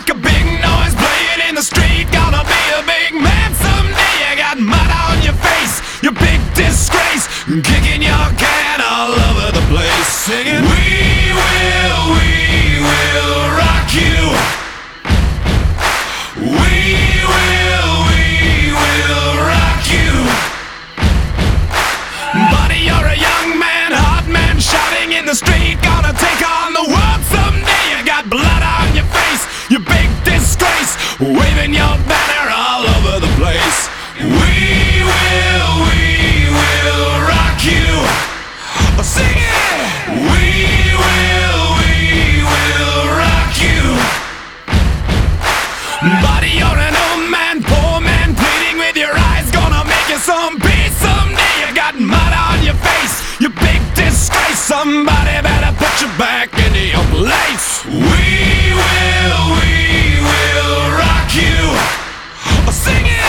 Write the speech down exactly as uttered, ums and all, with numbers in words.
a big noise playing in the street. Gonna be a big man someday. You got mud on your face, you big disgrace, kicking your can all over the place, singing, we will, we will rock you. We will, we will rock you. Buddy, you're a young man, hot man, shouting in the street. Gonna take on the world someday. You got blood on your face, you big disgrace, waving your banner all over the place. We will, we will rock you. Sing it! We will, we will rock you. Buddy, you're an old man, poor man, pleading with your eyes. Gonna make you some peace someday. You got mud on your face, you big disgrace. Somebody better put you back into your place. We will, we will rock you. Sing it!